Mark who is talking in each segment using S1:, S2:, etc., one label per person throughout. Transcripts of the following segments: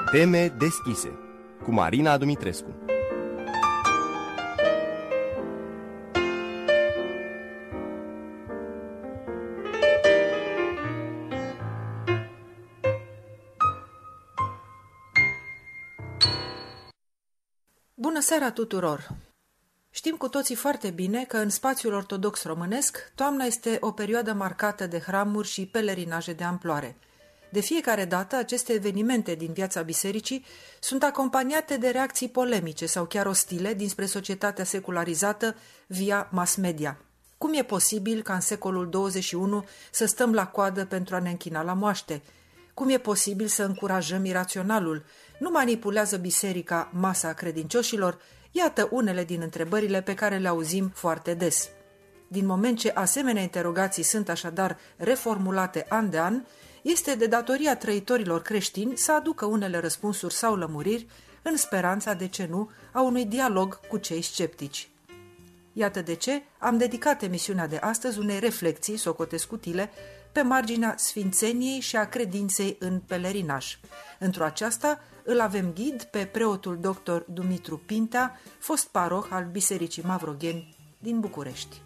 S1: Teme deschise cu Marina Dumitrescu.
S2: Bună seara tuturor! Știm cu toții foarte bine că în spațiul ortodox românesc, toamna este o perioadă marcată de hramuri și pelerinaje de amploare. De fiecare dată, aceste evenimente din viața bisericii sunt acompaniate de reacții polemice sau chiar ostile dinspre societatea secularizată via mass media. Cum e posibil ca în secolul 21 să stăm la coadă pentru a ne închina la moaște? Cum e posibil să încurajăm iraționalul? Nu manipulează biserica masa credincioșilor? Iată unele din întrebările pe care le auzim foarte des. Din moment ce asemenea interogații sunt așadar reformulate an de an, este de datoria trăitorilor creștini să aducă unele răspunsuri sau lămuriri în speranța, de ce nu, a unui dialog cu cei sceptici. Iată de ce am dedicat emisiunea de astăzi unei reflexii, socotesc utile, pe marginea sfințeniei și a credinței în pelerinaj. Într-o aceasta îl avem ghid pe preotul dr. Dumitru Pintea, fost paroh al Bisericii Mavrogheni din București.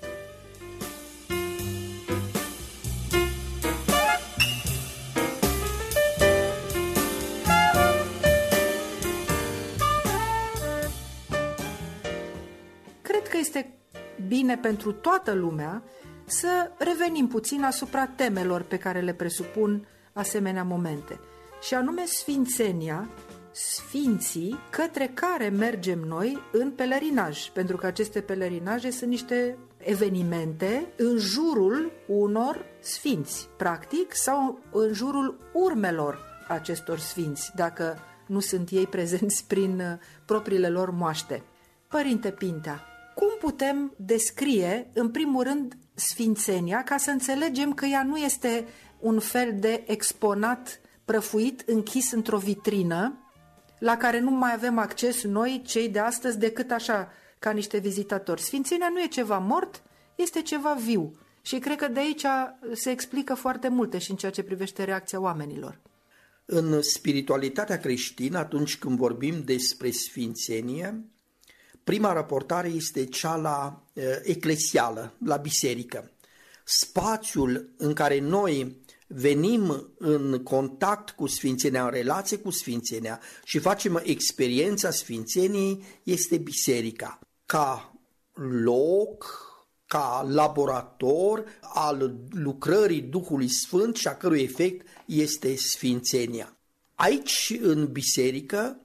S2: Cred că este bine pentru toată lumea să revenim puțin asupra temelor pe care le presupun asemenea momente, și anume sfințenia, sfinții către care mergem noi în pelerinaj, pentru că aceste pelerinaje sunt niște evenimente în jurul unor sfinți, practic, sau în jurul urmelor acestor sfinți, dacă nu sunt ei prezenți prin propriile lor moaște. Părinte Pintea, cum putem descrie, în primul rând, sfințenia, ca să înțelegem că ea nu este un fel de exponat prăfuit, închis într-o vitrină, la care nu mai avem acces noi, cei de astăzi, decât așa, ca niște vizitatori. Sfințenia nu e ceva mort, este ceva viu. Și cred că de aici se explică foarte multe și în ceea ce privește reacția oamenilor.
S3: În spiritualitatea creștină, atunci când vorbim despre sfințenie, prima raportare este cea la eclesială, la biserică. Spațiul în care noi venim în contact cu sfințenia, în relație cu sfințenia și facem experiența sfințeniei este biserica. Ca loc, ca laborator al lucrării Duhului Sfânt și a cărui efect este sfințenia. Aici, în biserică,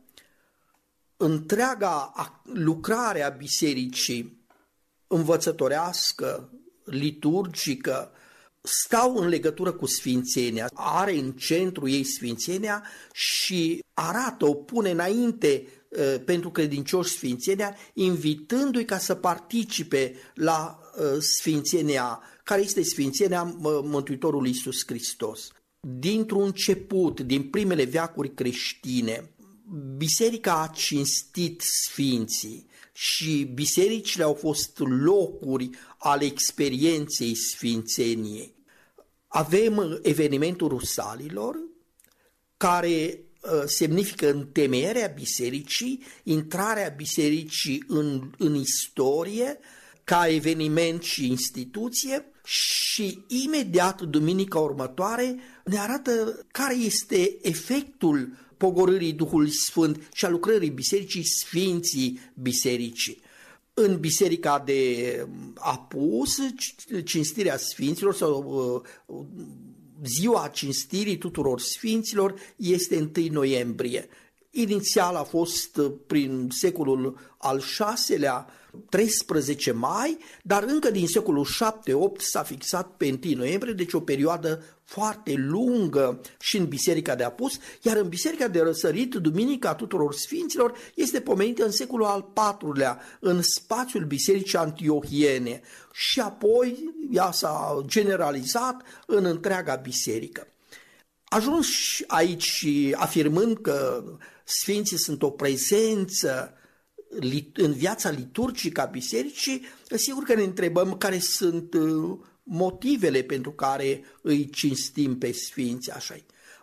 S3: întreaga lucrare a bisericii învățătorească, liturgică, stau în legătură cu sfințenia, are în centru ei sfințenia și arată, o pune înainte pentru credincioși sfințenia, invitându-i ca să participe la sfințenia, care este sfințenia Mântuitorului Iisus Hristos. Dintr-un început, din primele veacuri creștine, biserica a cinstit sfinții și bisericile au fost locuri ale experienței sfințeniei. Avem evenimentul Rusalilor, care semnifică întemeierea bisericii, intrarea bisericii în istorie ca eveniment și instituție, și imediat duminica următoare ne arată care este efectul pogorârii Duhului Sfânt și a lucrării bisericii, sfinții bisericii. În biserica de Apus, cinstirea sfinților sau ziua cinstirii tuturor sfinților este 1 noiembrie. Inițial a fost prin secolul al VI-lea 13 mai, dar încă din secolul 7-8 s-a fixat pe 1 noiembrie, deci o perioadă foarte lungă și în Biserica de Apus, iar în Biserica de Răsărit, Duminica tuturor Sfinților, este pomenită în secolul al IV-lea, în spațiul Bisericii Antiohiene, și apoi ea s-a generalizat în întreaga biserică. Ajuns aici și afirmând că Sfinții sunt o prezență în viața liturgică a bisericii, sigur că ne întrebăm care sunt motivele pentru care îi cinstim pe sfinți așa.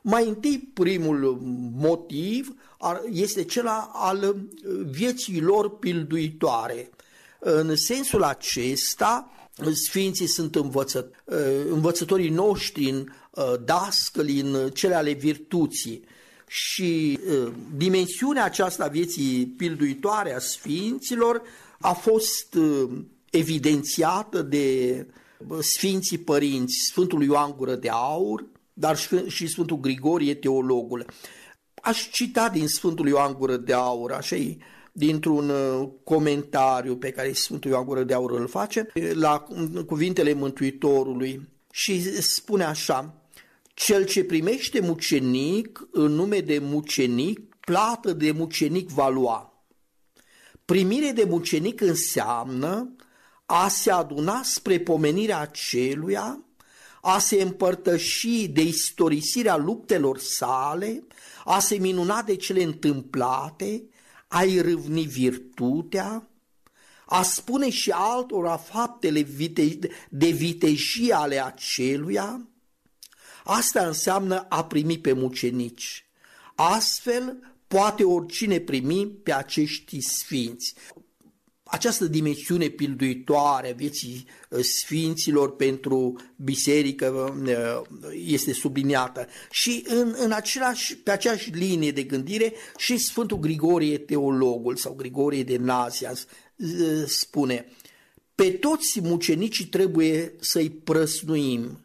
S3: Mai întâi, primul motiv este cel al vieții lor pilduitoare. În sensul acesta, sfinții sunt învățătorii noștri, dascăli în cele ale virtuții. Și dimensiunea aceasta a vieții pilduitoare a sfinților a fost evidențiată de sfinții părinți, Sfântul Ioan Gură de Aur, dar și Sfântul Grigorie Teologul. Aș cita din Sfântul Ioan Gură de Aur, așa dintr-un comentariu pe care Sfântul Ioan Gură de Aur îl face, la cuvintele Mântuitorului, și spune așa: cel ce primește mucenic în nume de mucenic, plată de mucenic va lua. Primire de mucenic înseamnă a se aduna spre pomenirea aceluia, a se împărtăși de istorisirea luptelor sale, a se minuna de cele întâmplate, a-i râvni virtutea, a spune și altora faptele de vitejie ale aceluia. Asta înseamnă a primi pe mucenici. Astfel poate oricine primi pe acești sfinți. Această dimensiune pilduitoare a vieții sfinților pentru biserică este subliniată. Și pe aceeași linie de gândire și Sfântul Grigorie Teologul sau Grigorie de Nazianz spune: pe toți mucenicii trebuie să-i prăsnuim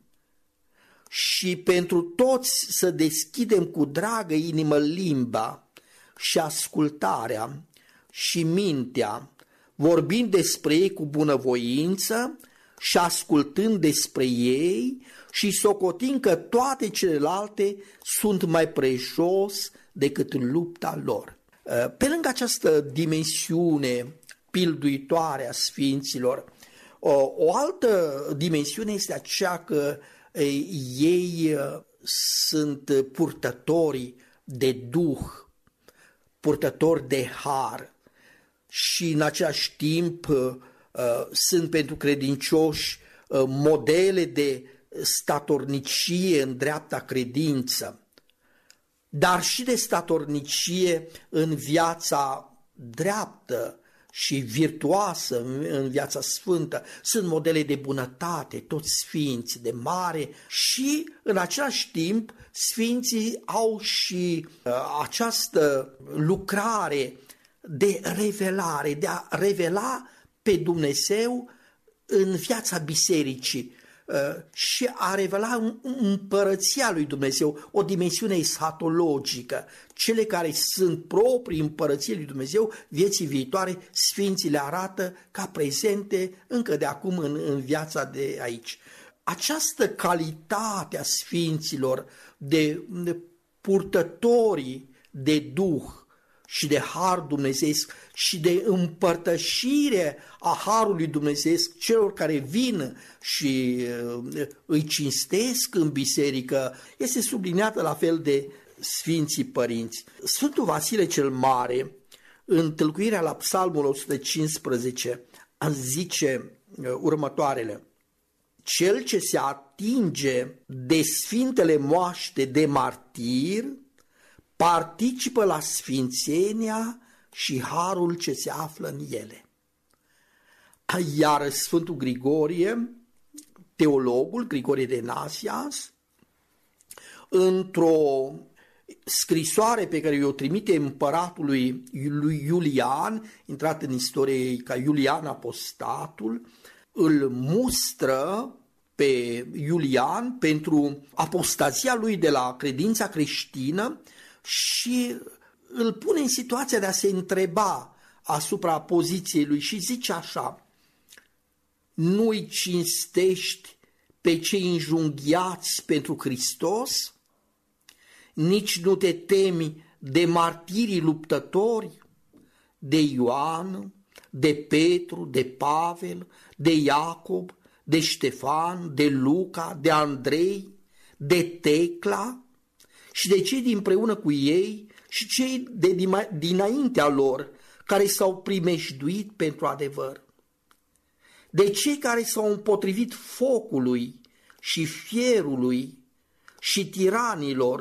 S3: și pentru toți să deschidem cu dragă inimă limba și ascultarea și mintea, vorbind despre ei cu bunăvoință și ascultând despre ei și socotind că toate celelalte sunt mai prejos decât lupta lor. Pe lângă această dimensiune pilduitoare a sfinților, o altă dimensiune este aceea că ei sunt purtători de Duh, purtători de har și în același timp sunt pentru credincioși modele de statornicie în dreapta credință, dar și de statornicie în viața dreaptă și virtuoasă, în viața sfântă. Sunt modele de bunătate, toți sfinți, de mare, și în același timp sfinții au și această lucrare de revelare, de a revela pe Dumnezeu în viața bisericii și a revela împărăția lui Dumnezeu, o dimensiune eschatologică. Cele care sunt proprii împărăției lui Dumnezeu, vieții viitoare, sfinții le arată ca prezente încă de acum în viața de aici. Această calitate a sfinților de purtătorii de Duh și de har dumnezeiesc și de împărtășire a harului dumnezeiesc celor care vin și îi cinstesc în biserică, este subliniată la fel de sfinții părinți. Sfântul Vasile cel Mare, în tâlcuirea la Psalmul 115, zice următoarele: cel ce se atinge de sfintele moaște de martir participă la sfințenia și harul ce se află în ele. Iar Sfântul Grigorie, teologul, Grigorie de Nazianz, într-o scrisoare pe care i-o trimite împăratului lui Iulian, intrat în istorie ca Iulian Apostatul, îl mustră pe Iulian pentru apostazia lui de la credința creștină și îl pune în situația de a se întreba asupra poziției lui și zice așa: nu-i cinstești pe cei înjunghiați pentru Hristos? Nici nu te temi de martirii luptători, de Ioan, de Petru, de Pavel, de Iacob, de Ștefan, de Luca, de Andrei, de Tecla și de cei dinpreună cu ei și cei dinaintea lor care s-au primejduit pentru adevăr, de cei care s-au împotrivit focului și fierului și tiranilor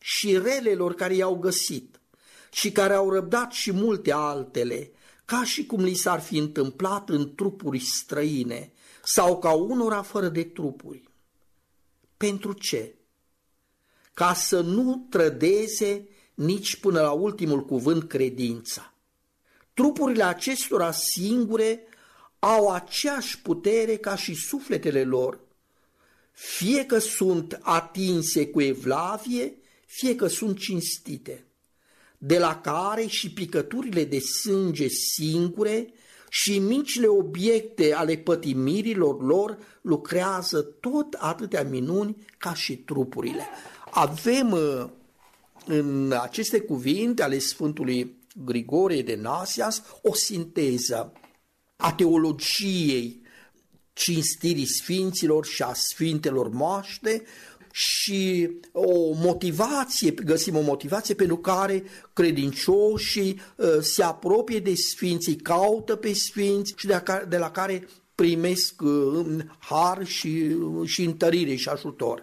S3: și relelor care i-au găsit și care au răbdat și multe altele, ca și cum li s-ar fi întâmplat în trupuri străine sau ca unora fără de trupuri. Pentru ce? Ca să nu trădeze nici până la ultimul cuvânt credința. Trupurile acestora singure au aceeași putere ca și sufletele lor, fie că sunt atinse cu evlavie, fie că sunt cinstite, de la care și picăturile de sânge singure și micile obiecte ale pătimirilor lor lucrează tot atâtea minuni ca și trupurile. Avem în aceste cuvinte ale Sfântului Grigorie de Nasias o sinteză a teologiei cinstirii sfinților și a sfintelor moaște și o motivație, găsim o motivație pentru care credincioșii se apropie de sfinți, caută pe sfinți și de la care primesc har și întărire și ajutor.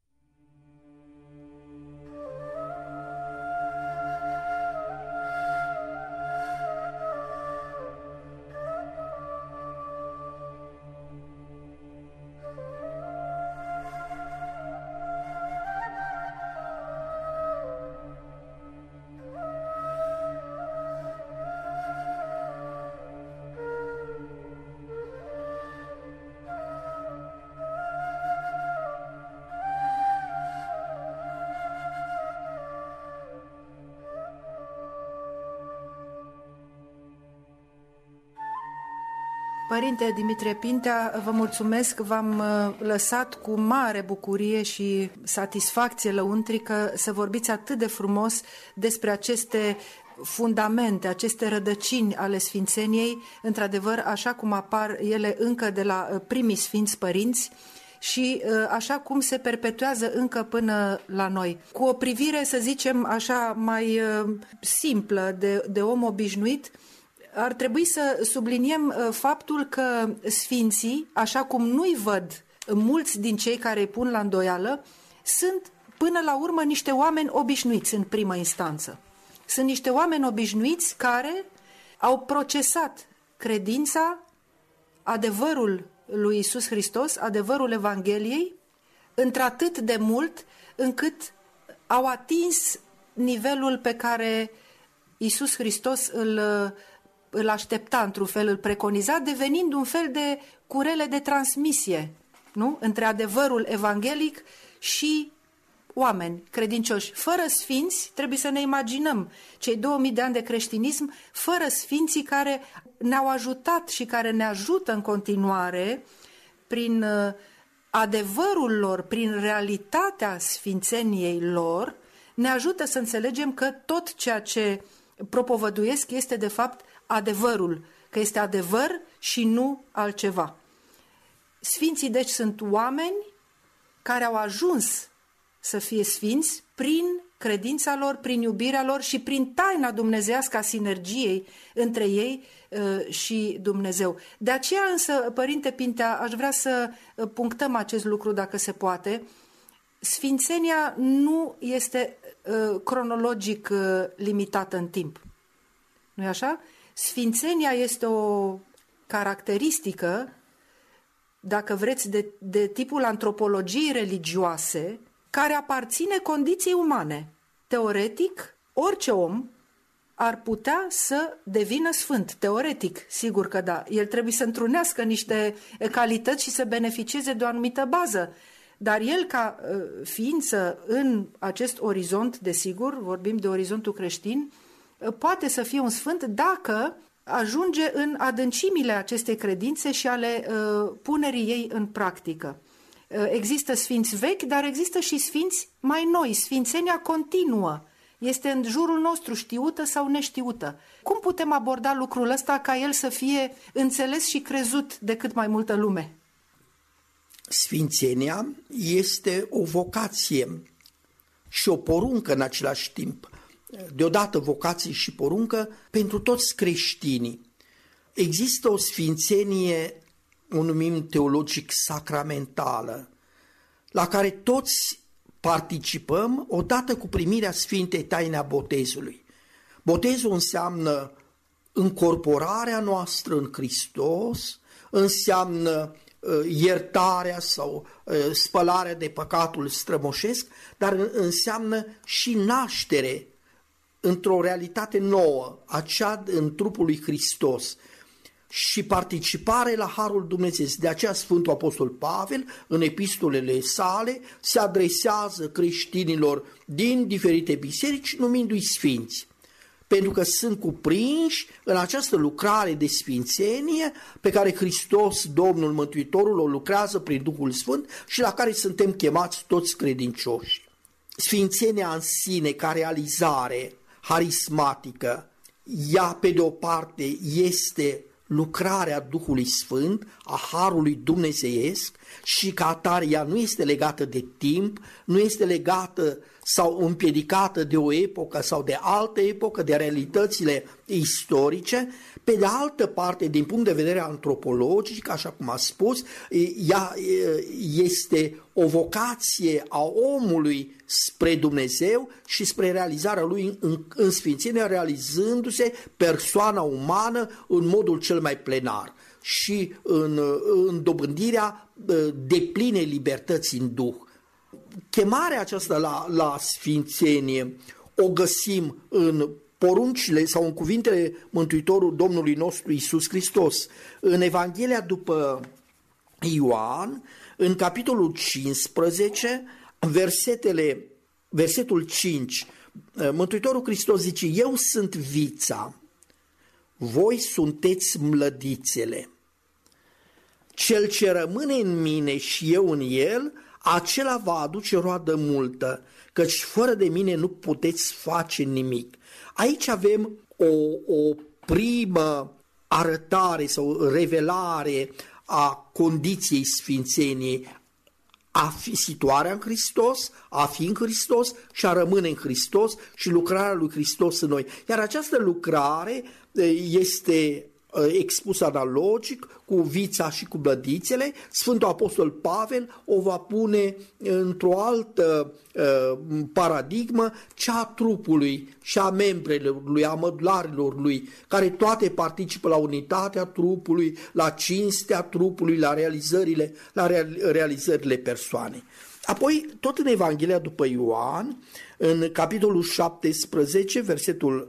S2: Părinte Dimitrie Pintea, vă mulțumesc, v-am lăsat cu mare bucurie și satisfacție lăuntrică să vorbiți atât de frumos despre aceste fundamente, aceste rădăcini ale Sfințeniei, într-adevăr așa cum apar ele încă de la primii Sfinți Părinți și așa cum se perpetuează încă până la noi. Cu o privire, să zicem, așa mai simplă de om obișnuit, ar trebui să subliniem faptul că sfinții, așa cum nu-i văd mulți din cei care îi pun la îndoială, sunt până la urmă niște oameni obișnuiți în primă instanță. Sunt niște oameni obișnuiți care au procesat credința, adevărul lui Iisus Hristos, adevărul Evangheliei, într-atât de mult încât au atins nivelul pe care Iisus Hristos îl aștepta, într-un fel, îl preconiza, devenind un fel de curele de transmisie, nu? Între adevărul evanghelic și oameni credincioși. Fără sfinți, trebuie să ne imaginăm cei 2000 de ani de creștinism, fără sfinții care ne-au ajutat și care ne ajută în continuare prin adevărul lor, prin realitatea sfințeniei lor, ne ajută să înțelegem că tot ceea ce propovăduiesc este de fapt adevărul, că este adevăr și nu altceva. Sfinții deci sunt oameni care au ajuns să fie sfinți prin credința lor, prin iubirea lor și prin taina dumnezeiască a sinergiei între ei și Dumnezeu. De aceea însă, Părinte Pintea, aș vrea să punctăm acest lucru dacă se poate. Sfințenia nu este cronologic limitată în timp. Nu-i așa? Sfințenia este o caracteristică, dacă vreți, de tipul antropologiei religioase, care aparține condiției umane. Teoretic, orice om ar putea să devină sfânt. Teoretic, sigur că da. El trebuie să întrunească niște calități și să beneficieze de o anumită bază. Dar el, ca ființă în acest orizont, desigur, vorbim de orizontul creștin, poate să fie un sfânt dacă ajunge în adâncimile acestei credințe și ale punerii ei în practică. Există sfinți vechi, dar există și sfinți mai noi. Sfințenia continuă. Este în jurul nostru, știută sau neștiută. Cum putem aborda lucrul ăsta ca el să fie înțeles și crezut de cât mai multă lume?
S3: Sfințenia este o vocație și o poruncă în același timp. Deodată vocație și poruncă pentru toți creștinii. Există o sfințenie, o numim teologic sacramentală, la care toți participăm odată cu primirea Sfintei Taine a botezului. Botezul înseamnă încorporarea noastră în Hristos, înseamnă iertarea sau spălarea de păcatul strămoșesc, dar înseamnă și naștere într-o realitate nouă, aceea în trupul lui Hristos, și participare la Harul Dumnezeu. De aceea Sfântul Apostol Pavel, în epistolele sale, se adresează creștinilor din diferite biserici, numindu-i sfinți, pentru că sunt cuprinși în această lucrare de sfințenie pe care Hristos, Domnul Mântuitorul, o lucrează prin Duhul Sfânt și la care suntem chemați toți credincioși. Sfințenia în sine, ca realizare harismatică, ea pe de o parte este lucrarea Duhului Sfânt, a Harului Dumnezeiesc, și ca atare ea nu este legată de timp, nu este legată sau împiedicată de o epocă sau de altă epocă, de realitățile istorice. Pe de altă parte, din punct de vedere antropologic, așa cum a spus, ea este o vocație a omului spre Dumnezeu și spre realizarea lui în sfințenie, realizându-se persoana umană în modul cel mai plenar și în dobândirea deplinei libertăți în Duh. Chemarea aceasta la sfințenie o găsim în poruncile sau în cuvintele Mântuitorul Domnului nostru Iisus Hristos. În Evanghelia după Ioan, în capitolul 15, versetul 5, Mântuitorul Hristos zice: eu sunt vița, voi sunteți mlădițele. Cel ce rămâne în mine și eu în el, acela va aduce roadă multă, căci fără de mine nu puteți face nimic. Aici avem o primă arătare sau revelare a condiției sfințeniei, a fi situarea în Hristos, a fi în Hristos și a rămâne în Hristos și lucrarea lui Hristos în noi. Iar această lucrare este expusă analogic cu vița și cu blădițele. Sfântul Apostol Pavel o va pune într-o altă paradigmă, cea a trupului și a membrelor lui, a mădularilor lui, care toate participă la unitatea trupului, la cinstea trupului, la realizările persoanei. Apoi, tot în Evanghelia după Ioan, în capitolul 17, versetul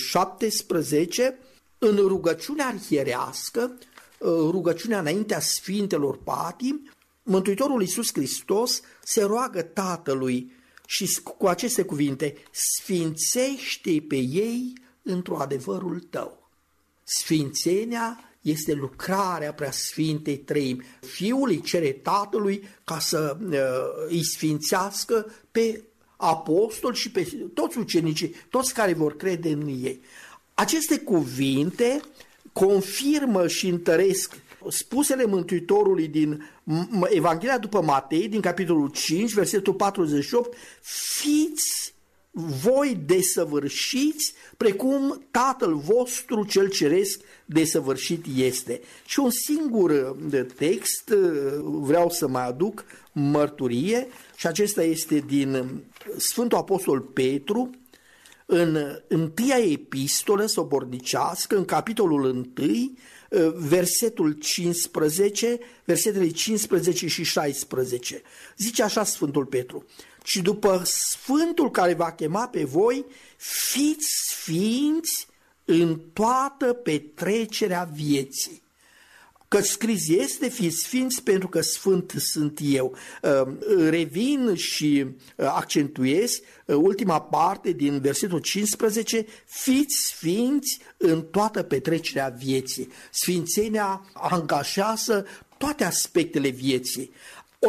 S3: 17, în rugăciunea arhierească, rugăciunea înaintea Sfintelor Patim, Mântuitorul Iisus Hristos se roagă Tatălui și cu aceste cuvinte: sfințește pe ei într-o adevărul tău. Sfințenia este lucrarea Preasfintei Treimi. Fiul îi cere Tatălui ca să îi sfințească pe apostoli și pe toți ucenicii, toți care vor crede în ei. Aceste cuvinte confirmă și întăresc spusele Mântuitorului din Evanghelia după Matei, din capitolul 5, versetul 48: fiți voi desăvârșiți precum Tatăl vostru cel ceresc desăvârșit este. Și un singur text vreau să mai aduc mărturie, și acesta este din Sfântul Apostol Petru, în întâia epistolă sobornicească, în capitolul 1, versetul 15, versetele 15 și 16. Zice așa Sfântul Petru: și după Sfântul care va chema pe voi, fiți sfinți în toată petrecerea vieții. Că scris este: fiți sfinți pentru că sfânt sunt eu. Revin și accentuez ultima parte din versetul 15: fiți sfinți în toată petrecerea vieții. Sfințenia angajează toate aspectele vieții. O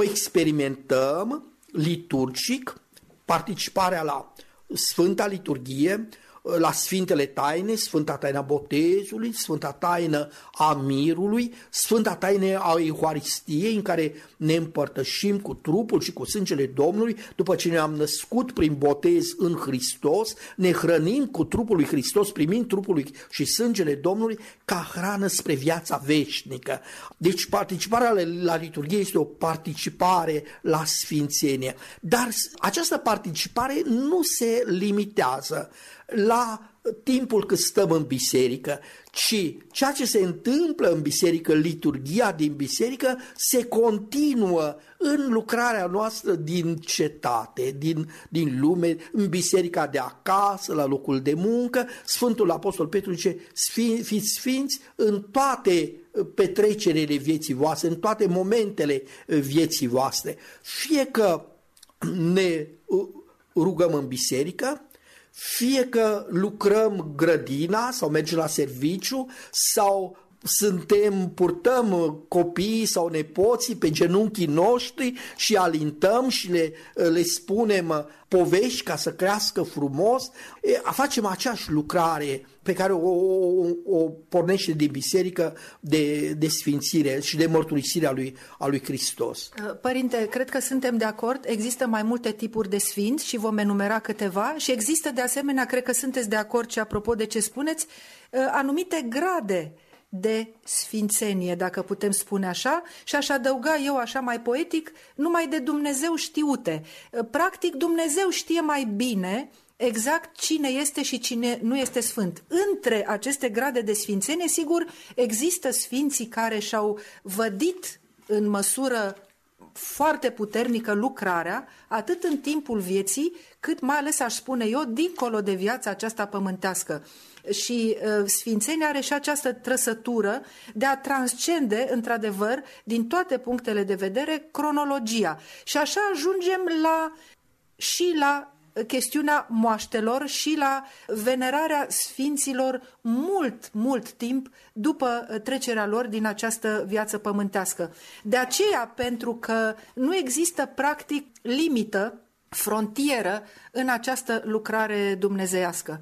S3: experimentăm liturgic, participarea la Sfânta Liturghie, la Sfintele Taine, Sfânta Taina Botezului, Sfânta Taină a Mirului, Sfânta Taină a Euharistiei, în care ne împărtășim cu trupul și cu sângele Domnului, după ce ne-am născut prin botez în Hristos, ne hrănim cu trupul lui Hristos, primind trupul lui și sângele Domnului ca hrană spre viața veșnică. Deci participarea la liturghie este o participare la sfințenie, dar această participare nu se limitează la timpul cât stăm în biserică, ci ceea ce se întâmplă în biserică, liturghia din biserică, se continuă în lucrarea noastră din cetate, din lume, în biserica de acasă, la locul de muncă. Sfântul Apostol Petru zice, fiți sfinți în toate petrecerile vieții voastre, în toate momentele vieții voastre. Fie că ne rugăm în biserică, fie că lucrăm grădina sau mergem la serviciu sau purtăm copiii sau nepoții pe genunchii noștri și alintăm și le spunem povești ca să crească frumos, facem aceeași lucrare pe care o pornește din biserică de sfințire și de mărturisire a lui Hristos.
S2: Părinte, cred că suntem de acord, există mai multe tipuri de sfinți și vom enumera câteva și există de asemenea, cred că sunteți de acord și apropo de ce spuneți, anumite grade de sfințenie, dacă putem spune așa, și aș adăuga eu așa mai poetic, numai de Dumnezeu știute. Practic Dumnezeu știe mai bine exact cine este și cine nu este sfânt. Între aceste grade de sfințenie, sigur, există sfinții care și-au vădit în măsură foarte puternică lucrarea, atât în timpul vieții, cât mai ales, aș spune eu, dincolo de viața aceasta pământească. Și sfințenia are și această trăsătură de a transcende, într-adevăr, din toate punctele de vedere, cronologia. Și așa ajungem și la chestiunea moaștelor și la venerarea sfinților mult timp după trecerea lor din această viață pământească. De aceea, pentru că nu există practic limită, frontieră în această lucrare dumnezeiască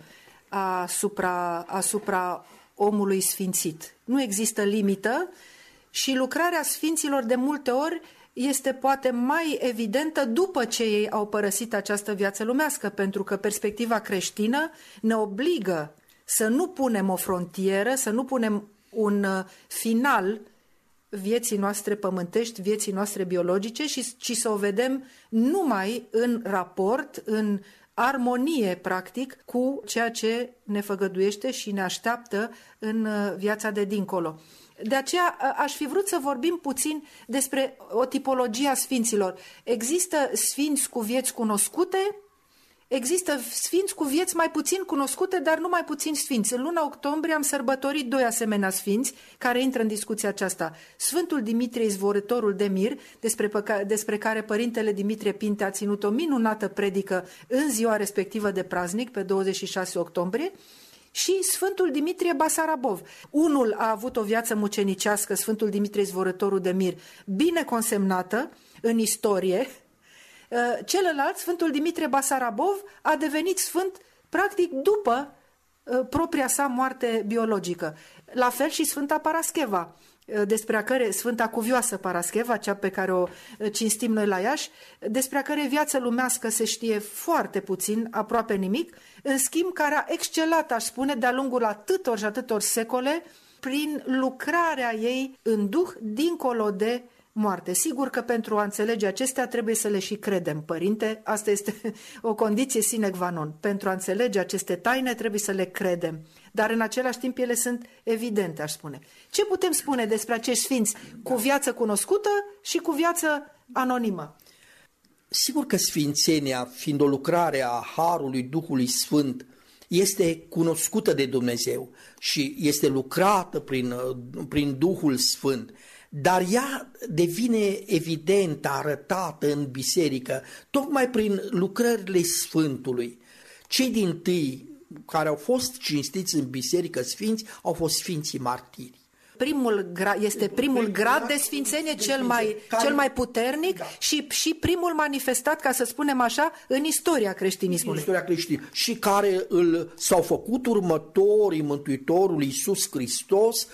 S2: asupra omului sfințit. Nu există limită și lucrarea sfinților de multe ori este poate mai evidentă după ce ei au părăsit această viață lumească, pentru că perspectiva creștină ne obligă să nu punem o frontieră, să nu punem un final vieții noastre pământești, vieții noastre biologice, ci să o vedem numai în raport, în armonie, practic, cu ceea ce ne făgăduiește și ne așteaptă în viața de dincolo. De aceea aș fi vrut să vorbim puțin despre o tipologie a sfinților. Există sfinți cu vieți cunoscute, există sfinți cu vieți mai puțin cunoscute, dar nu mai puțin sfinți. În luna octombrie am sărbătorit 2 asemenea sfinți care intră în discuția aceasta. Sfântul Dimitrie Izvorătorul de Mir, despre care Părintele Dimitrie Pinte a ținut o minunată predică în ziua respectivă de praznic, pe 26 octombrie, și Sfântul Dimitrie Basarabov. Unul a avut o viață mucenicească, Sfântul Dimitrie Izvorătorul de Mir, bine consemnată în istorie. Celălalt, Sfântul Dimitrie Basarabov, a devenit sfânt practic după propria sa moarte biologică. La fel și Sfânta Parascheva, Sfânta Cuvioasă Parascheva, cea pe care o cinstim noi la Iași, despre a care viață lumească se știe foarte puțin, aproape nimic, în schimb care a excelat, aș spune, de-a lungul atâtor și atâtor secole, prin lucrarea ei în duh dincolo de moarte. Sigur că pentru a înțelege acestea trebuie să le și credem, Părinte, asta este o condiție sine qua non. Pentru a înțelege aceste taine trebuie să le credem, dar în același timp ele sunt evidente, aș spune. Ce putem spune despre acești sfinți cu viață cunoscută și cu viață anonimă?
S3: Sigur că sfințenia, fiind o lucrare a Harului Duhului Sfânt, este cunoscută de Dumnezeu și este lucrată prin Duhul Sfânt, dar ea devine evidentă, arătată în biserică, tocmai prin lucrările Sfântului. Cei dintâi care au fost cinstiți în biserică sfinți au fost sfinții martiri.
S2: este primul grad de sfințenie, cel mai puternic, da. și primul manifestat, ca să spunem așa, în istoria creștinismului.
S3: În istoria creștinismului. Și care s-au făcut următorii Mântuitorului Iisus Hristos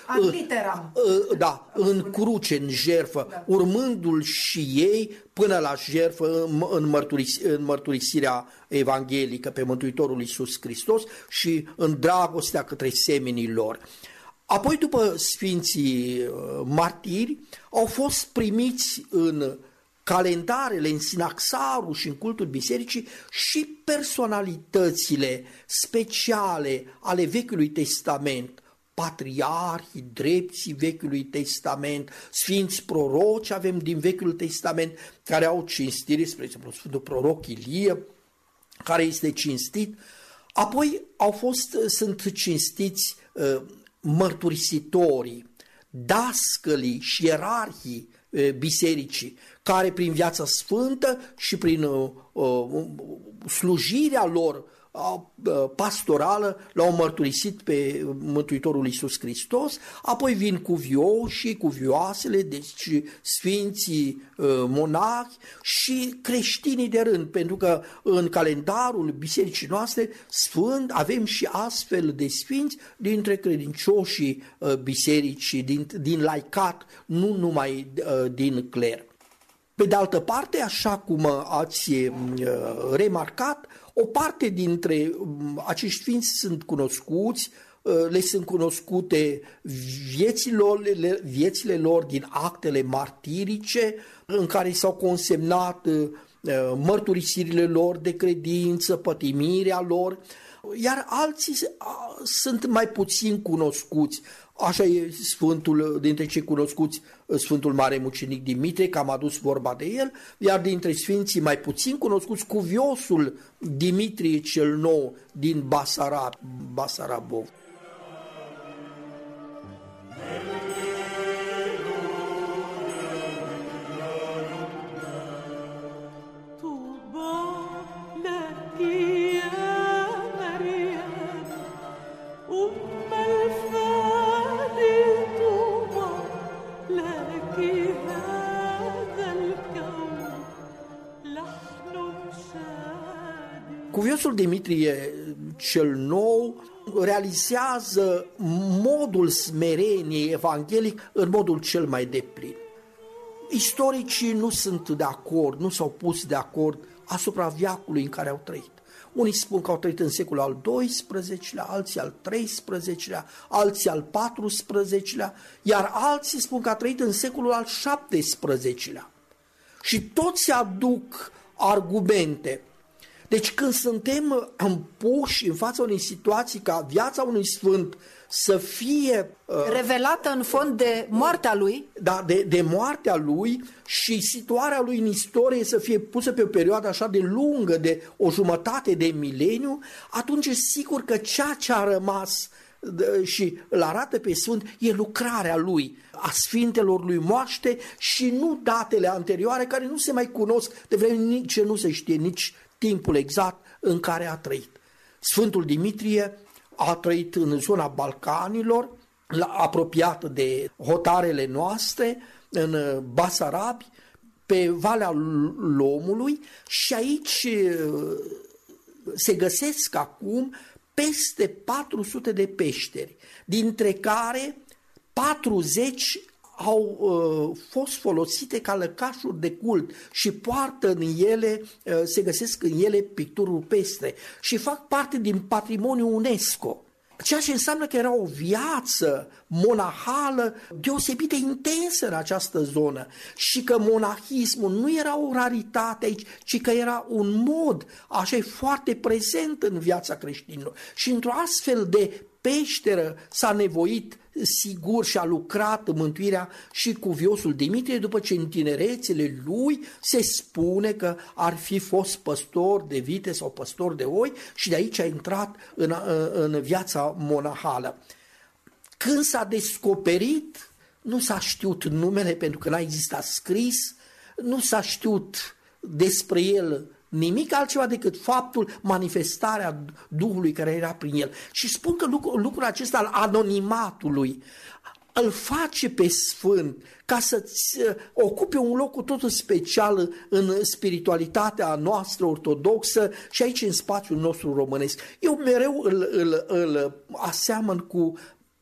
S3: în cruce, în jertfă, da. Urmându-l și ei până la jertfă în mărturisirea evanghelică pe Mântuitorul Iisus Hristos și în dragostea către semenii lor. Apoi, după Sfinții Martiri, au fost primiți în calendarele, în sinaxarul și în cultul bisericii și personalitățile speciale ale Vechiului Testament, patriarhii, drepții Vechiului Testament, sfinți proroci avem din Vechiul Testament care au cinstire, spre exemplu Sfântul Proroc Ilie, care este cinstit. Apoi sunt cinstiți mărturisitorii, dascălii și ierarhii bisericii, care prin viața sfântă și prin slujirea lor pastorală l-au mărturisit pe Mântuitorul Iisus Hristos. Apoi vin cuvioșii, cuvioasele, deci sfinții monahi și creștinii de rând, pentru că în calendarul bisericii noastre sfânt avem și astfel de sfinți dintre credincioșii bisericii, din laicat, nu numai din cler. Pe de altă parte, așa cum ați remarcat, o parte dintre acești sfinți sunt cunoscuți, le sunt cunoscute viețile lor din actele martirice, în care s-au consemnat mărturisirile lor de credință, pătimirea lor, iar alții sunt mai puțin cunoscuți. Așa e Sfântul, dintre cei cunoscuți, Sfântul Mare Mucenic Dimitrie, că am adus vorba de el, iar dintre sfinții mai puțin cunoscuți, cuviosul Dimitrie cel Nou din Basarabov. Cuviosul Dimitrie cel Nou realizează modul smereniei evanghelic în modul cel mai deplin. Istoricii nu sunt de acord, nu s-au pus de acord asupra veacului în care au trăit. Unii spun că au trăit în secolul al XII-lea, alții al XIII-lea, alții al XIV-lea, iar alții spun că a trăit în secolul al XVII-lea. Și toți aduc argumente. Deci când suntem puși în fața unei situații ca viața unui sfânt să fie
S2: revelată în fond de moartea lui,
S3: da, de moartea lui, și situarea lui în istorie să fie pusă pe o perioadă așa de lungă, de o jumătate de mileniu, atunci e sigur că ceea ce a rămas și îl arată pe sfânt e lucrarea lui, a sfintelor lui moaște, și nu datele anterioare care nu se mai cunosc, de vreme nici nu se știe nici timpul exact în care a trăit. Sfântul Dimitrie a trăit în zona Balcanilor, apropiată de hotarele noastre, în Basarabi, pe Valea Lomului, și aici se găsesc acum peste 400 de peșteri, dintre care 40 au fost folosite ca lăcașuri de cult și poartă în ele, se găsesc în ele picturi rupestre și fac parte din patrimoniul UNESCO. Ceea ce înseamnă că era o viață monahală deosebit de intensă în această zonă și că monahismul nu era o raritate aici, ci că era un mod așa foarte prezent în viața creștinilor. Și într-o astfel de peșteră s-a nevoit, sigur, și a lucrat mântuirea și cuviosul Dimitrie, după ce în tinerețele lui se spune că ar fi fost păstor de vite sau păstor de oi și de aici a intrat în viața monahală. Când s-a descoperit, nu s-a știut numele pentru că n-a existat scris, nu s-a știut despre el nimic altceva decât faptul, manifestarea Duhului care era prin el. Și spun că lucrul acesta al anonimatului îl face pe sfânt ca să-ți ocupe un loc cu totul special în spiritualitatea noastră ortodoxă și aici în spațiul nostru românesc. Eu mereu îl aseamăn cu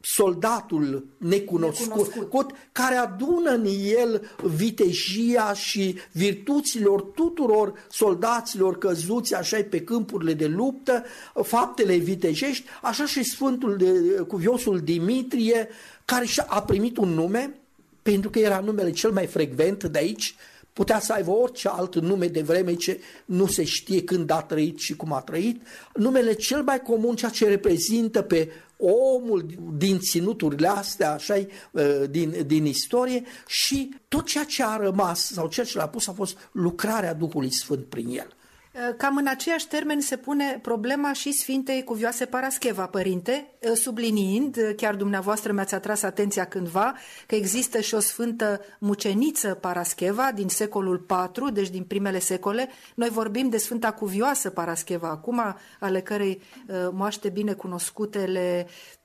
S3: soldatul necunoscut, care adună în el vitejia și virtuților tuturor soldaților căzuți așa pe câmpurile de luptă, faptele vitejești, așa și Sfântul Cuviosul Dimitrie, care a primit un nume, pentru că era numele cel mai frecvent de aici, putea să aibă orice alt nume de vreme ce nu se știe când a trăit și cum a trăit, numele cel mai comun, ceea ce reprezintă pe omul din ținuturile astea, așa din istorie, și tot ceea ce a rămas sau ceea ce l-a pus a fost lucrarea Duhului Sfânt prin el.
S2: Cam în aceiași termeni se pune problema și Sfintei Cuvioase Parascheva, părinte, subliniind, chiar dumneavoastră mi-ați atras atenția cândva, că există și o sfântă muceniță Parascheva din secolul IV, deci din primele secole. Noi vorbim de Sfânta Cuvioasă Parascheva acum, ale cărei moaște bine cunoscute le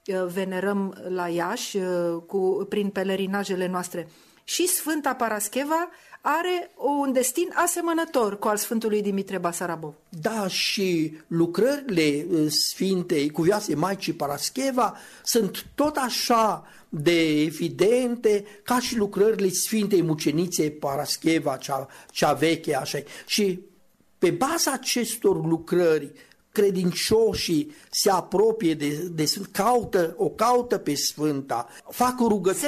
S2: venerăm la Iași prin pelerinajele noastre. Și Sfânta Parascheva are un destin asemănător cu al Sfântului Dimitrie Basarabov.
S3: Da, și lucrările Sfintei Cuvioase Maicii Parascheva sunt tot așa de evidente ca și lucrările Sfintei Mucenițe Parascheva, cea veche, așa. Și pe baza acestor lucrări, credincioșii se apropie de Sfânt, o caută pe Sfânta, fac rugăciuni.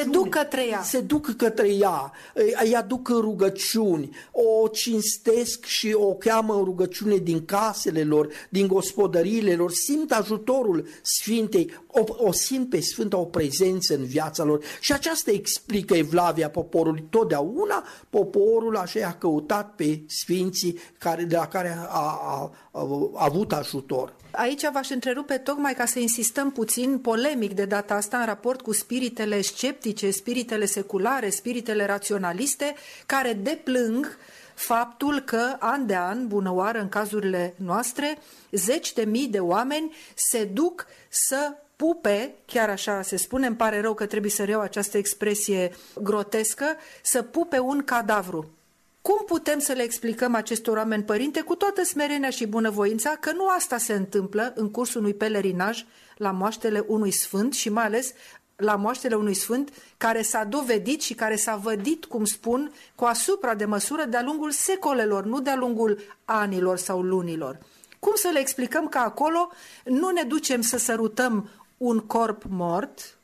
S3: Se duc către ea, îi aduc rugăciuni, o cinstesc și o cheamă în rugăciune din casele lor, din gospodăriile lor, simt ajutorul Sfintei, o simt pe Sfânta o prezență în viața lor și aceasta explică evlavia poporului. Totdeauna poporul așa a căutat pe Sfinții de la care a avut ajutor.
S2: Aici v-aș întrerupe tocmai ca să insistăm puțin polemic de data asta în raport cu spiritele sceptice, spiritele seculare, spiritele raționaliste, care deplâng faptul că an de an, bunăoară în cazurile noastre, 10.000 de oameni se duc să pupe, chiar așa se spune, îmi pare rău că trebuie să reiau această expresie grotescă, să pupe un cadavru. Cum putem să le explicăm acestor oameni, părinte, cu toată smerenia și bunăvoința, că nu asta se întâmplă în cursul unui pelerinaj la moaștele unui sfânt și mai ales la moaștele unui sfânt care s-a dovedit și care s-a vădit, cum spun, cu asupra de măsură de-a lungul secolelor, nu de-a lungul anilor sau lunilor. Cum să le explicăm că acolo nu ne ducem să sărutăm un corp mort,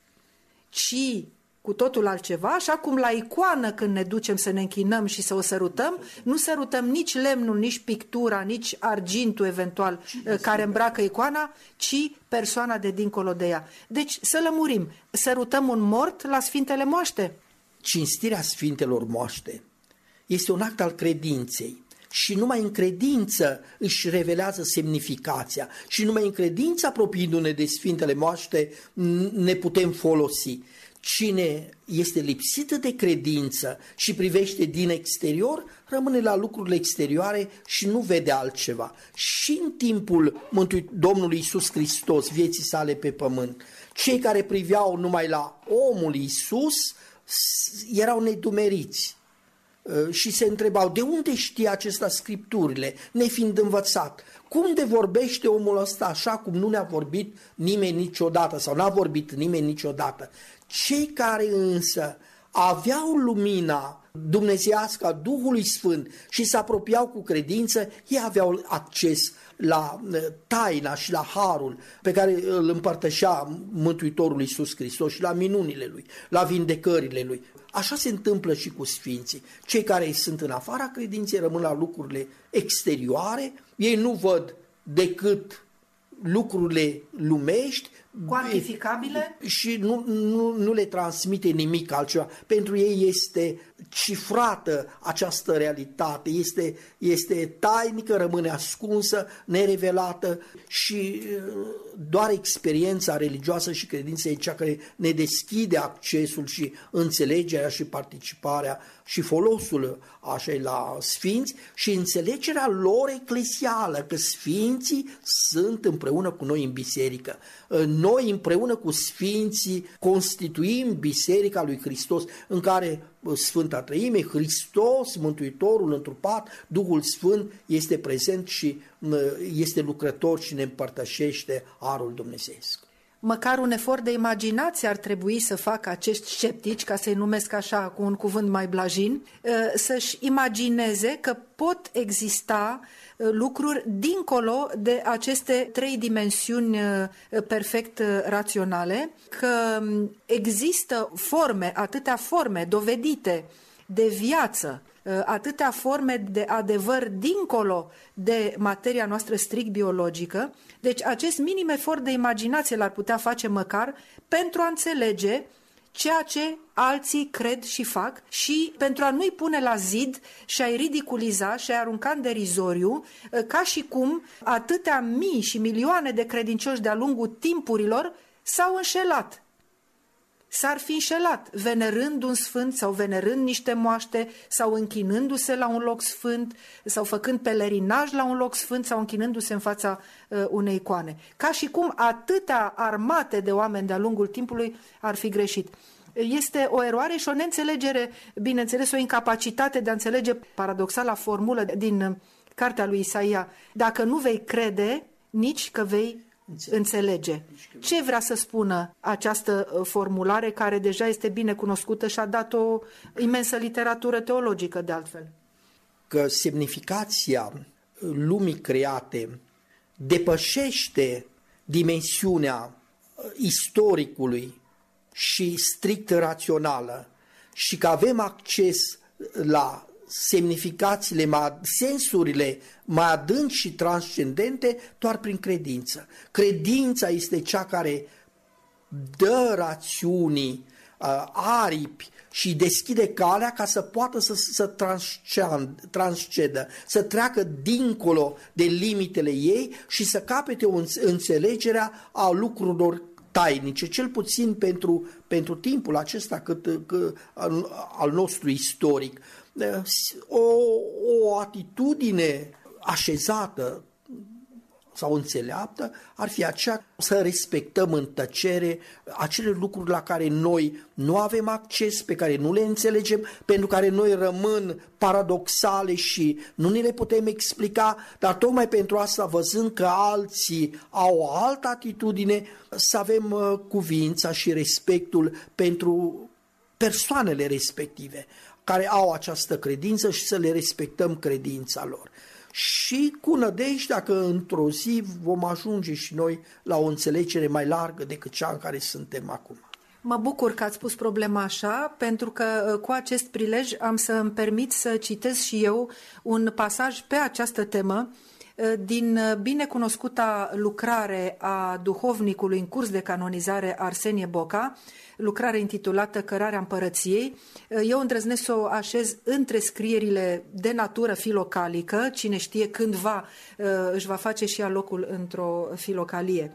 S2: ci cu totul altceva, așa cum la icoană când ne ducem să ne închinăm și să o sărutăm, nu sărutăm nici lemnul, nici pictura, nici argintul eventual care îmbracă icoana, ci persoana de dincolo de ea. Deci să lămurim, sărutăm un mort la Sfintele Moaște.
S3: Cinstirea Sfintelor Moaște este un act al credinței. Și numai în credință își revelează semnificația și numai în credință, apropiindu-ne de Sfintele Moaște, ne putem folosi. Cine este lipsit de credință și privește din exterior, rămâne la lucrurile exterioare și nu vede altceva. Și în timpul Domnului Iisus Hristos, vieții sale pe pământ, cei care priveau numai la omul Iisus erau nedumeriți. Și se întrebau, de unde știe acesta Scripturile, nefiind învățat? Cum de vorbește omul ăsta așa cum nu ne-a vorbit nimeni niciodată sau n-a vorbit nimeni niciodată? Cei care însă aveau lumina dumnezeiască a Duhului Sfânt și se apropiau cu credință, ei aveau acces la taina și la harul pe care îl împărtășea Mântuitorul Iisus Hristos și la minunile Lui, la vindecările Lui. Așa se întâmplă și cu Sfinții. Cei care sunt în afara credinței rămân la lucrurile exterioare, ei nu văd decât lucrurile lumești,
S2: cuantificabile,
S3: și nu le transmite nimic altceva. Pentru ei este cifrată această realitate, este tainică, rămâne ascunsă, nerevelată și doar experiența religioasă și credința e cea care ne deschide accesul și înțelegerea și participarea și folosul așa la sfinți și înțelegerea lor eclesială, că sfinții sunt împreună cu noi în biserică. Noi împreună cu sfinții constituim biserica lui Hristos, în care Sfânta Treime, Hristos, Mântuitorul întrupat, Duhul Sfânt este prezent și este lucrător și ne împărtășește harul dumnezeiesc.
S2: Măcar un efort de imaginație ar trebui să facă acești sceptici, ca să-i numesc așa cu un cuvânt mai blajin, să-și imagineze că pot exista lucruri dincolo de aceste trei dimensiuni perfect raționale, că există forme, atâtea forme dovedite de viață, atâtea forme de adevăr dincolo de materia noastră strict biologică. Deci acest minim efort de imaginație l-ar putea face măcar pentru a înțelege ceea ce alții cred și fac și pentru a nu-i pune la zid și a-i ridiculiza și a-i arunca în derizoriu, ca și cum atâtea mii și milioane de credincioși de-a lungul timpurilor s-au înșelat. S-ar fi înșelat, venerând un sfânt sau venerând niște moaște sau închinându-se la un loc sfânt sau făcând pelerinaj la un loc sfânt sau închinându-se în fața unei icoane. Ca și cum atâtea armate de oameni de-a lungul timpului ar fi greșit. Este o eroare și o neînțelegere, bineînțeles o incapacitate de a înțelege paradoxala formulă din cartea lui Isaia: dacă nu vei crede, nici că vei înțelege. Ce vrea să spună această formulare, care deja este bine cunoscută și a dat o imensă literatură teologică de altfel?
S3: Că semnificația lumii create depășește dimensiunea istoricului și strict rațională și că avem acces la semnificațiile, sensurile mai adânci și transcendente doar prin credință. Credința este cea care dă rațiunii aripi și deschide calea ca să poată să transcedă, să treacă dincolo de limitele ei și să capete o înțelegerea a lucrurilor tainice, cel puțin pentru timpul acesta al nostru istoric. O atitudine așezată sau înțeleaptă ar fi aceea să respectăm în tăcere acele lucruri la care noi nu avem acces, pe care nu le înțelegem, pentru care noi rămân paradoxale și nu ne le putem explica, dar tocmai pentru asta, văzând că alții au o altă atitudine, să avem cuviința și respectul pentru persoanele respective care au această credință și să le respectăm credința lor. Și cu nădejde, dacă într-o zi vom ajunge și noi la o înțelegere mai largă decât cea în care suntem acum.
S2: Mă bucur că ați pus problema așa, pentru că cu acest prilej am să îmi permit să citesc și eu un pasaj pe această temă din binecunoscuta lucrare a duhovnicului în curs de canonizare Arsenie Boca, lucrare intitulată Cărarea Împărăției. Eu îndrăznesc să o așez între scrierile de natură filocalică, cine știe cândva își va face și ea locul într-o filocalie.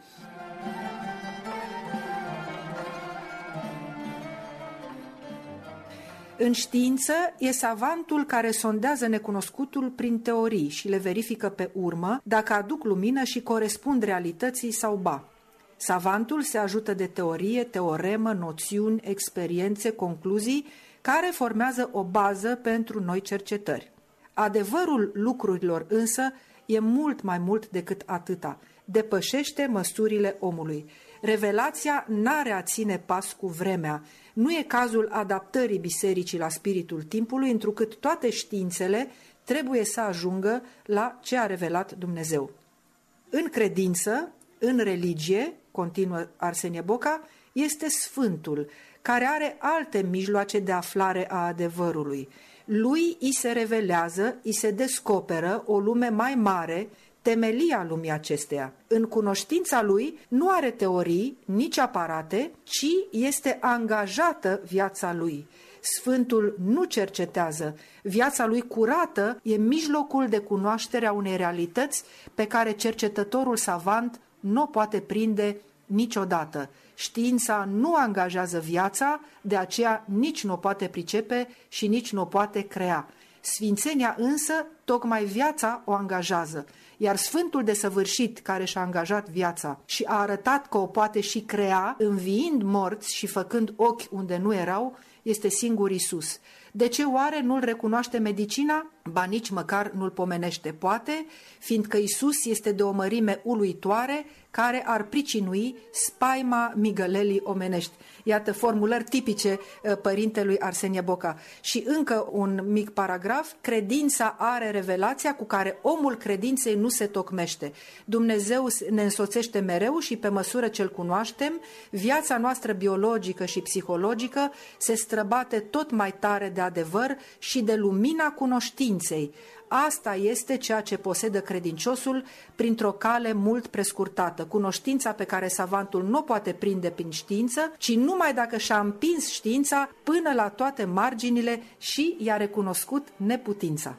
S2: În știință e savantul care sondează necunoscutul prin teorii și le verifică pe urmă dacă aduc lumină și corespund realității sau ba. Savantul se ajută de teorie, teoremă, noțiuni, experiențe, concluzii, care formează o bază pentru noi cercetări. Adevărul lucrurilor însă e mult mai mult decât atâta. Depășește măsurile omului. Revelația n-are a ține pas cu vremea. Nu e cazul adaptării bisericii la spiritul timpului, întrucât toate științele trebuie să ajungă la ce a revelat Dumnezeu. În credință, în religie, continuă Arsenie Boca, este Sfântul, care are alte mijloace de aflare a adevărului. Lui îi se revelează, îi se descoperă o lume mai mare, temelia lumii acesteia. În cunoștința lui nu are teorii, nici aparate, ci este angajată viața lui. Sfântul nu cercetează. Viața lui curată e mijlocul de cunoaștere a unei realități pe care cercetătorul savant nu o poate prinde niciodată. Știința nu angajează viața, de aceea nici nu o poate pricepe și nici nu o poate crea. Sfințenia însă, tocmai viața o angajează, iar Sfântul desăvârșit care și-a angajat viața și a arătat că o poate și crea, înviind morți și făcând ochi unde nu erau, este singur Iisus. De ce oare nu-L recunoaște medicina? Ba nici măcar nu-L pomenește, poate, fiindcă Iisus este de o mărime uluitoare care ar pricinui spaima migălelii omenești. Iată formulări tipice părintelui Arsenie Boca. Și încă un mic paragraf: credința are revelația cu care omul credinței nu se tocmește. Dumnezeu ne însoțește mereu și pe măsură ce îl cunoaștem, viața noastră biologică și psihologică se străbate tot mai tare de adevăr și de lumina cunoștinței. Asta este ceea ce posedă credinciosul printr-o cale mult prescurtată, cunoștința pe care savantul nu o poate prinde prin știință, ci numai dacă și-a împins știința până la toate marginile și i-a recunoscut neputința.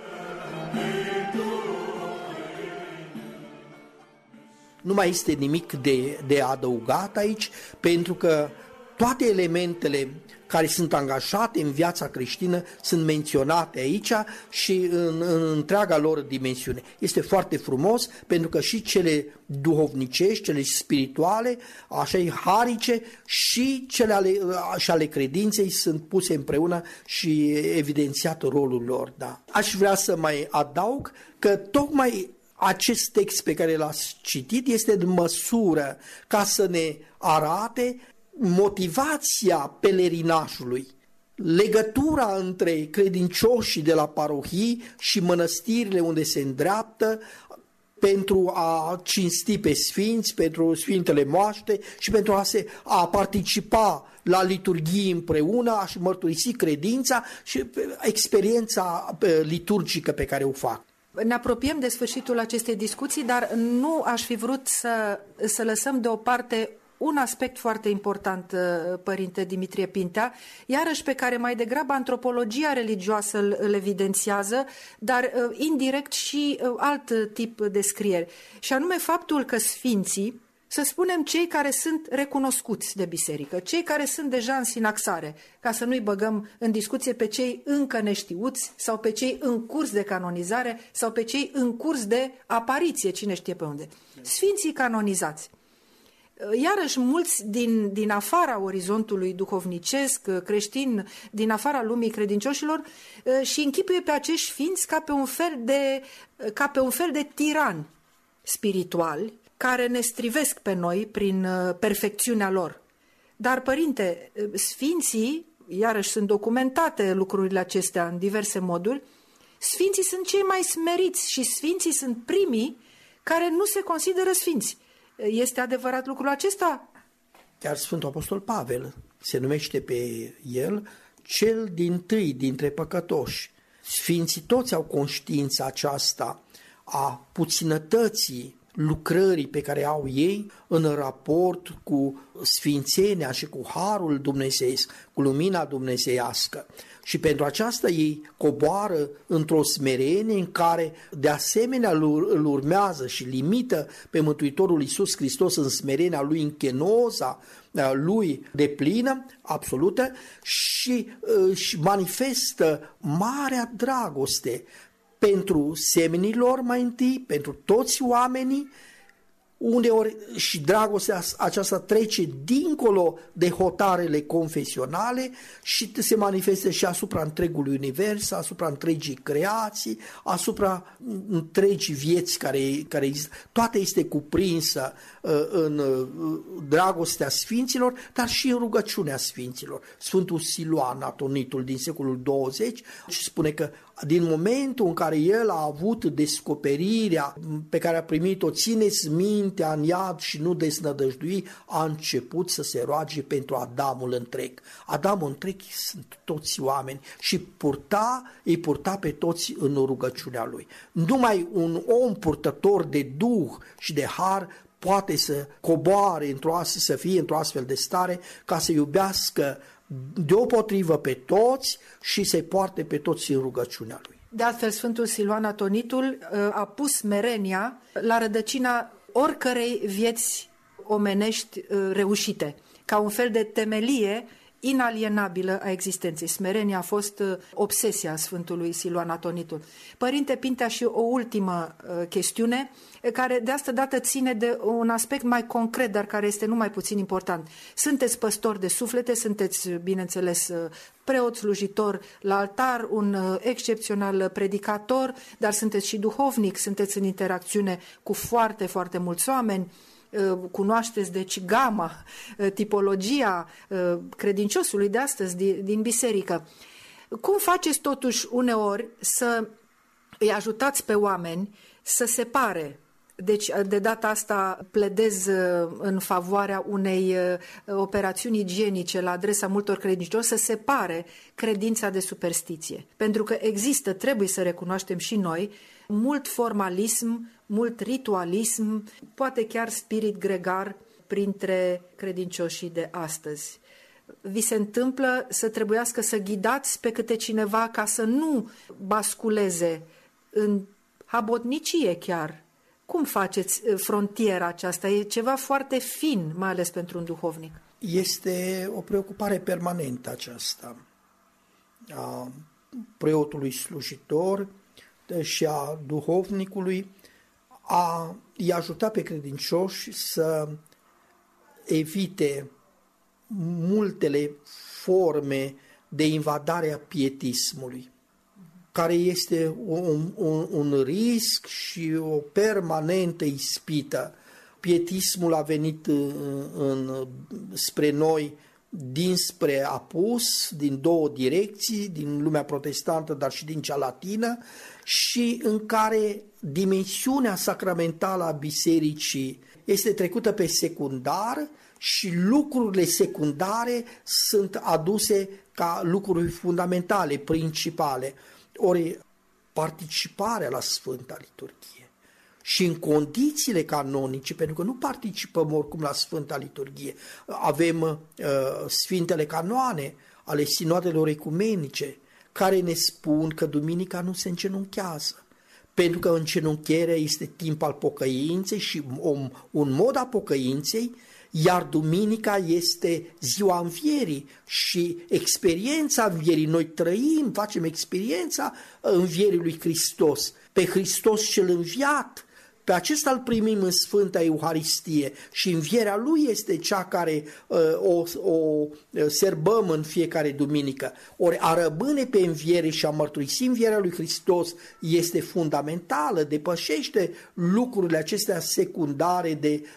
S3: Nu mai este nimic de adăugat aici, pentru că toate elementele care sunt angajate în viața creștină sunt menționate aici și în întreaga lor dimensiune. Este foarte frumos, pentru că și cele duhovnicești, cele spirituale, așa harice, și cele ale credinței sunt puse împreună și evidențiat rolul lor. Da. Aș vrea să mai adaug că tocmai acest text pe care l-ați citit este de măsură ca să ne arate motivația pelerinașului, legătura între credincioșii de la parohii și mănăstirile unde se îndreaptă pentru a cinsti pe sfinți, pentru Sfintele Moaște și pentru a participa la liturghii împreună, a-și mărturisi credința și experiența liturgică pe care o fac.
S2: Ne apropiem de sfârșitul acestei discuții, dar nu aș fi vrut să lăsăm deoparte un aspect foarte important, părinte Dimitrie Pintea, iarăși pe care mai degrabă antropologia religioasă îl evidențiază, dar indirect și alt tip de scrieri, și anume faptul că sfinții, să spunem cei care sunt recunoscuți de biserică, cei care sunt deja în sinaxare, ca să nu-i băgăm în discuție pe cei încă neștiuți sau pe cei în curs de canonizare sau pe cei în curs de apariție, cine știe pe unde. Sfinții canonizați. Iarăși mulți din afara orizontului duhovnicesc, creștin, din afara lumii credincioșilor, și închipuie pe acești sfinți ca pe un fel de tirani spirituali care ne strivesc pe noi prin perfecțiunea lor. Dar, părinte, sfinții, iarăși sunt documentate lucrurile acestea în diverse moduri, sfinții sunt cei mai smeriți și sfinții sunt primii care nu se consideră sfinți. Este adevărat lucrul acesta?
S3: Chiar Sfântul Apostol Pavel se numește pe el cel dintâi dintre păcătoși. Sfinții toți au conștiința aceasta a puținătății lucrării pe care au ei în raport cu sfințenia și cu harul dumnezeiesc, cu lumina dumnezeiască. Și pentru aceasta ei coboară într-o smerenie în care de asemenea îl urmează și limită pe Mântuitorul Iisus Hristos în smerenia lui, în chenoza lui deplină, absolută, și manifestă marea dragoste pentru semenilor mai întâi, pentru toți oamenii, uneori și dragostea aceasta trece dincolo de hotarele confesionale și se manifestă și asupra întregului univers, asupra întregii creații, asupra întregii vieți care există. Toate este cuprinsă în dragostea sfinților, dar și în rugăciunea sfinților. Sfântul Siluan, atonitul din secolul 20, spune că din momentul în care el a avut descoperirea pe care a primit-o, țineți mintea în iad și nu desnădăjdui, a început să se roage pentru Adamul întreg. Adamul întreg sunt toți oameni și îi purta pe toți în rugăciunea lui. Numai un om purtător de duh și de har poate să coboare să fie într-o astfel de stare ca să iubească deopotrivă pe toți și să-i poarte pe toți în rugăciunea lui.
S2: De altfel, Sfântul Siluan Atonitul a pus smerenia la rădăcina oricărei vieți omenești reușite, ca un fel de temelie inalienabilă a existenței. Smerenia a fost obsesia Sfântului Siluan Atonitul. Părinte Pintea, și o ultimă chestiune, care de asta dată ține de un aspect mai concret, dar care este nu mai puțin important. Sunteți păstori de suflete, sunteți, bineînțeles, preot, slujitor la altar, un excepțional predicator, dar sunteți și duhovnic, sunteți în interacțiune cu foarte, foarte mulți oameni, cunoașteți deci gama, tipologia credinciosului de astăzi din biserică. Cum faceți totuși uneori să îi ajutați pe oameni să separe? Deci, de data asta pledez în favoarea unei operațiuni igienice la adresa multor credincioși, să separe credința de superstiție. Pentru că există, trebuie să recunoaștem și noi, mult formalism, mult ritualism, poate chiar spirit gregar printre credincioșii de astăzi. Vi se întâmplă să trebuiască să ghidați pe câte cineva ca să nu basculeze în habotnicie chiar? Cum faceți frontiera aceasta? E ceva foarte fin, mai ales pentru un duhovnic.
S3: Este o preocupare permanentă aceasta a preotului slujitor și a duhovnicului, a i ajuta pe credincioși să evite multele forme de invadare a pietismului, care este un risc și o permanentă ispită. Pietismul a venit spre noi dinspre apus, din două direcții, din lumea protestantă, dar și din cea latină, și în care dimensiunea sacramentală a bisericii este trecută pe secundar și lucrurile secundare sunt aduse ca lucruri fundamentale, principale. Ori participarea la Sfânta Liturghie și în condițiile canonice, pentru că nu participăm oricum la Sfânta Liturghie, avem Sfintele Canoane ale sinoadelor ecumenice, care ne spun că duminica nu se îngenunchează, pentru că îngenunchierea este timp al pocăinței și un mod a pocăinței, iar duminica este ziua învierii și experiența învierii. Noi trăim, facem experiența învierii lui Hristos, pe Hristos cel înviat. Pe acesta îl primim în Sfânta Euharistie și învierea lui este cea care o serbăm în fiecare duminică. Ori a rămâne pe înviere și a mărturisi învierea lui Hristos este fundamentală, depășește lucrurile acestea secundare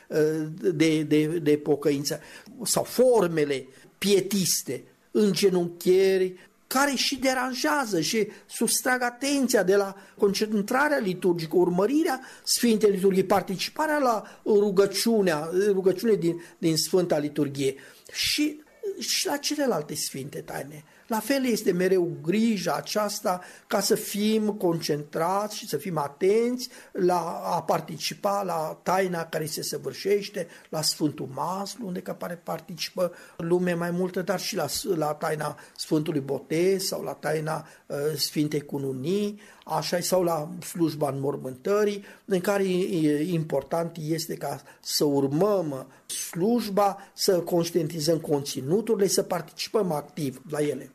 S3: de pocăință sau formele pietiste, îngenunchieri, care și deranjează și sustrag atenția de la concentrarea liturgică, urmărirea Sfintei Liturghii, participarea la rugăciune din Sfânta Liturghie și la celelalte Sfinte Taine. La fel este mereu grija aceasta ca să fim concentrați și să fim atenți la a participa la taina care se săvârșește, la Sfântul Maslu, unde participă lume mai multă, dar și la taina Sfântului Botez sau la taina Sfintei Cununii, așa, sau la slujba înmormântării, în care important este ca să urmăm slujba, să conștientizăm conținuturile, să participăm activ la ele.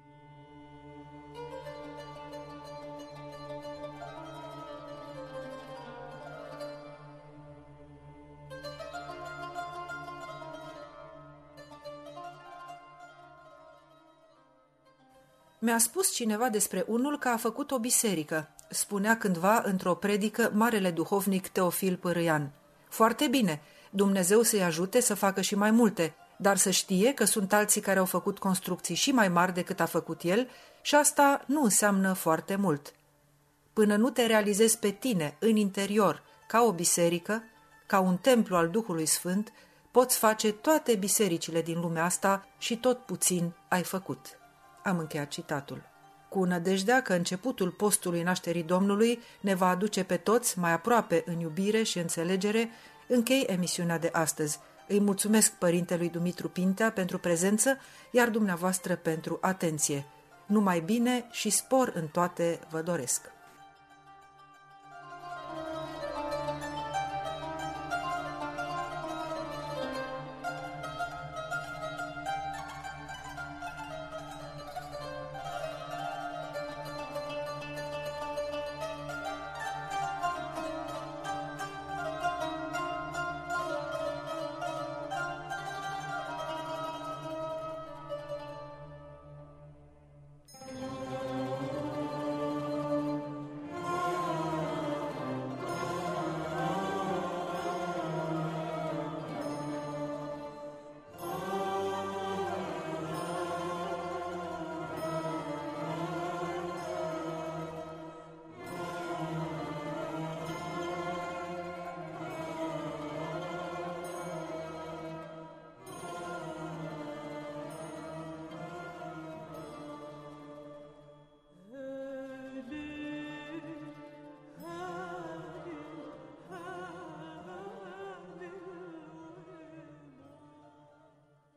S2: Mi-a spus cineva despre unul că a făcut o biserică, spunea cândva într-o predică marele duhovnic Teofil Pârâian. Foarte bine, Dumnezeu să-i ajute să facă și mai multe, dar să știe că sunt alții care au făcut construcții și mai mari decât a făcut el și asta nu înseamnă foarte mult. Până nu te realizezi pe tine, în interior, ca o biserică, ca un templu al Duhului Sfânt, poți face toate bisericile din lumea asta și tot puțin ai făcut. Am încheiat citatul. Cu nădejdea că începutul postului nașterii Domnului ne va aduce pe toți mai aproape în iubire și înțelegere, închei emisiunea de astăzi. Îi mulțumesc părintelui Dumitru Pintea pentru prezență, iar dumneavoastră pentru atenție. Numai bine și spor în toate vă doresc.